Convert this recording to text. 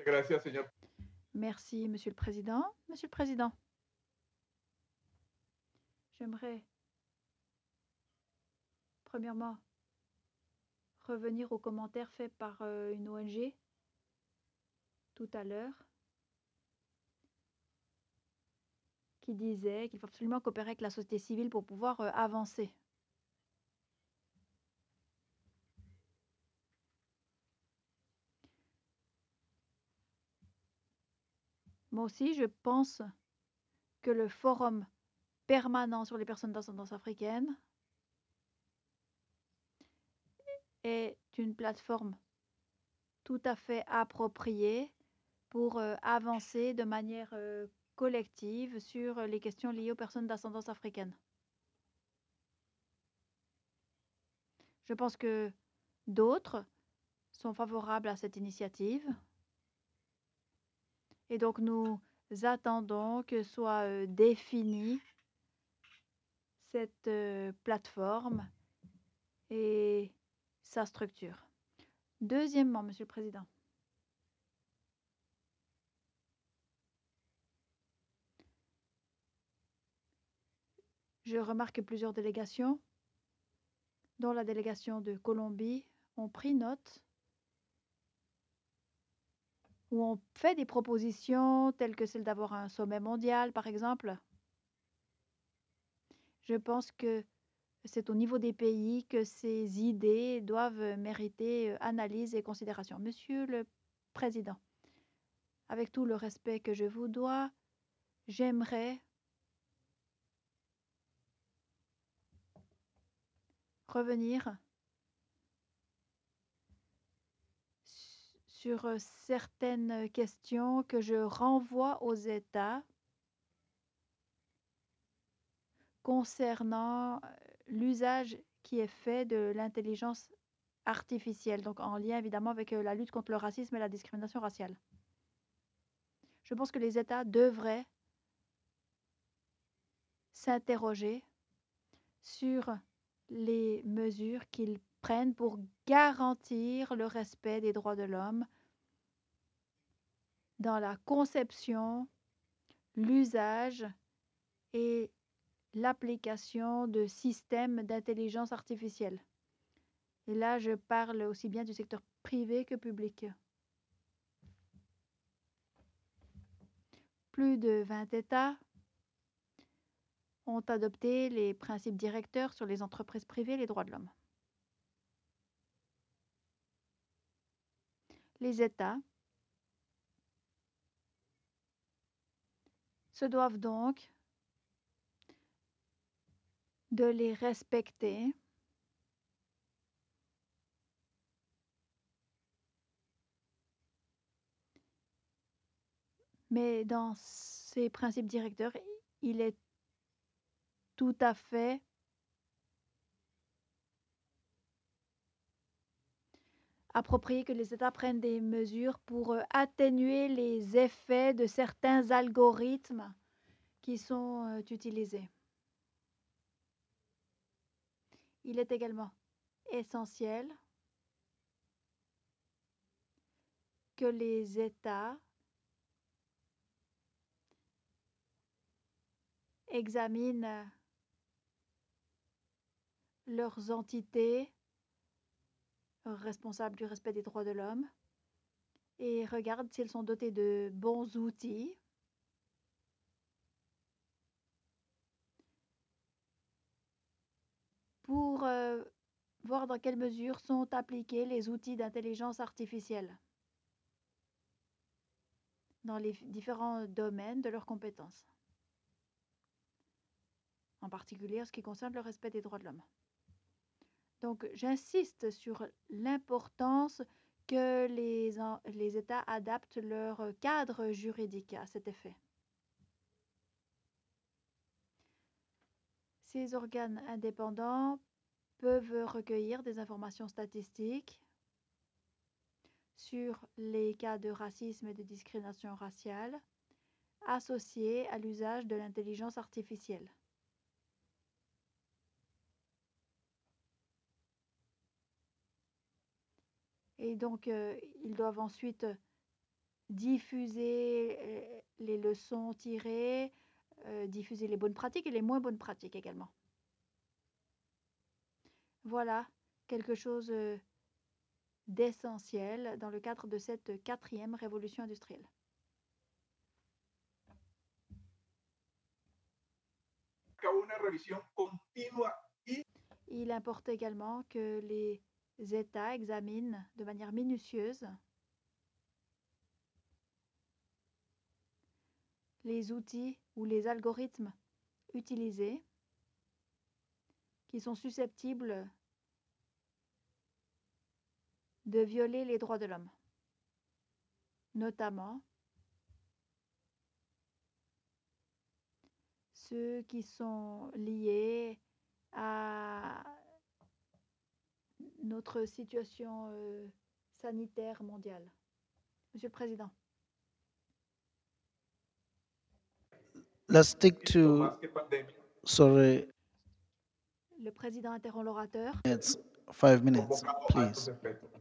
Gracias, señor. Merci, Monsieur le Président. Monsieur le Président, j'aimerais premièrement revenir aux commentaires faits par une ONG tout à l'heure qui disait qu'il faut absolument coopérer avec la société civile pour pouvoir avancer. Moi aussi, je pense que le forum permanent sur les personnes d'ascendance africaine est une plateforme tout à fait appropriée pour avancer de manière collective sur les questions liées aux personnes d'ascendance africaine. Je pense que d'autres sont favorables à cette initiative et donc nous attendons que soit définie cette plateforme et sa structure. Deuxièmement, Monsieur le Président, je remarque que plusieurs délégations, dont la délégation de Colombie, ont pris note ou ont fait des propositions telles que celle d'avoir un sommet mondial, par exemple. Je pense que c'est au niveau des pays que ces idées doivent mériter analyse et considération. Monsieur le Président, avec tout le respect que je vous dois, j'aimerais revenir sur certaines questions que je renvoie aux États concernant l'usage qui est fait de l'intelligence artificielle, donc en lien évidemment avec la lutte contre le racisme et la discrimination raciale. Je pense que les États devraient s'interroger sur les mesures qu'ils prennent pour garantir le respect des droits de l'homme dans la conception, l'usage et l'application de systèmes d'intelligence artificielle. Et là, je parle aussi bien du secteur privé que public. Plus de 20 États ont adopté les principes directeurs sur les entreprises privées et les droits de l'homme. Les États se doivent donc de les respecter mais dans ces principes directeurs, il est tout à fait approprié que les États prennent des mesures pour atténuer les effets de certains algorithmes qui sont utilisés. Il est également essentiel que les États examinent leurs entités responsables du respect des droits de l'homme et regardent si elles sont dotées de bons outils pour voir dans quelle mesure sont appliqués les outils d'intelligence artificielle dans les différents domaines de leurs compétences, en particulier en ce qui concerne le respect des droits de l'homme. Donc, j'insiste sur l'importance que les États adaptent leur cadre juridique à cet effet. Ces organes indépendants peuvent recueillir des informations statistiques sur les cas de racisme et de discrimination raciale associés à l'usage de l'intelligence artificielle. Et donc, ils doivent ensuite diffuser les leçons tirées, diffuser les bonnes pratiques et les moins bonnes pratiques également. Voilà quelque chose d'essentiel dans le cadre de cette quatrième révolution industrielle. Il importe également que les États examinent de manière minutieuse les outils ou les algorithmes utilisés qui sont susceptibles de violer les droits de l'homme, notamment ceux qui sont liés à notre situation sanitaire mondiale. Monsieur le Président. Let's stick to, sorry, Le Président interrompt l'orateur. it's 5 minutes, please.